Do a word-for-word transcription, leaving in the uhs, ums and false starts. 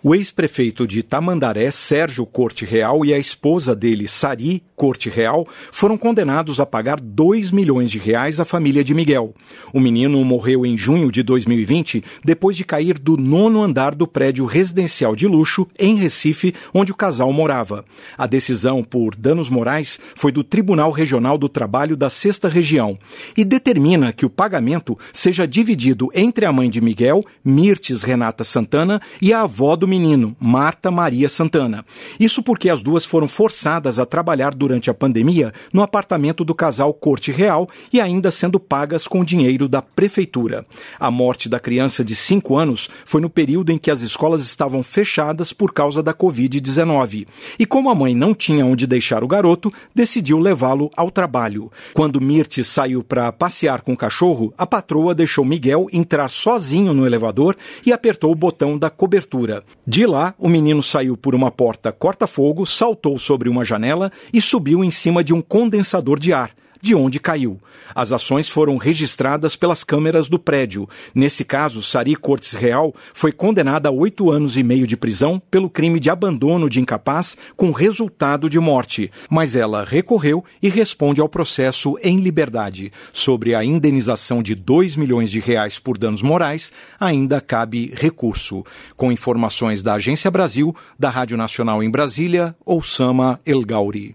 O ex-prefeito de Tamandaré, Sérgio Corte Real, e a esposa dele, Sari Corte Real, foram condenados a pagar dois milhões de reais à família de Miguel. O menino morreu em junho de dois mil e vinte, depois de cair do nono andar do prédio residencial de luxo, em Recife, onde o casal morava. A decisão por danos morais foi do Tribunal Regional do Trabalho da Sexta Região e determina que o pagamento seja dividido entre a mãe de Miguel, Mirtes Renata Santana, e a avó do menino, Marta Maria Santana. Isso porque as duas foram forçadas a trabalhar durante a pandemia no apartamento do casal Corte Real e ainda sendo pagas com dinheiro da prefeitura. A morte da criança de cinco anos foi no período em que as escolas estavam fechadas por causa da covid dezenove. E como a mãe não tinha onde deixar o garoto, decidiu levá-lo ao trabalho. Quando Mirtes saiu para passear com o cachorro, a patroa deixou Miguel entrar sozinho no elevador e apertou o botão da cobertura. De lá, o menino saiu por uma porta corta-fogo, saltou sobre uma janela e subiu em cima de um condensador de ar, de onde caiu. As ações foram registradas pelas câmeras do prédio. Nesse caso, Sari Cortes Real foi condenada a oito anos e meio de prisão pelo crime de abandono de incapaz com resultado de morte. Mas ela recorreu e responde ao processo em liberdade. Sobre a indenização de dois milhões de reais por danos morais, ainda cabe recurso. Com informações da Agência Brasil, da Rádio Nacional em Brasília, Oussama El Gauri.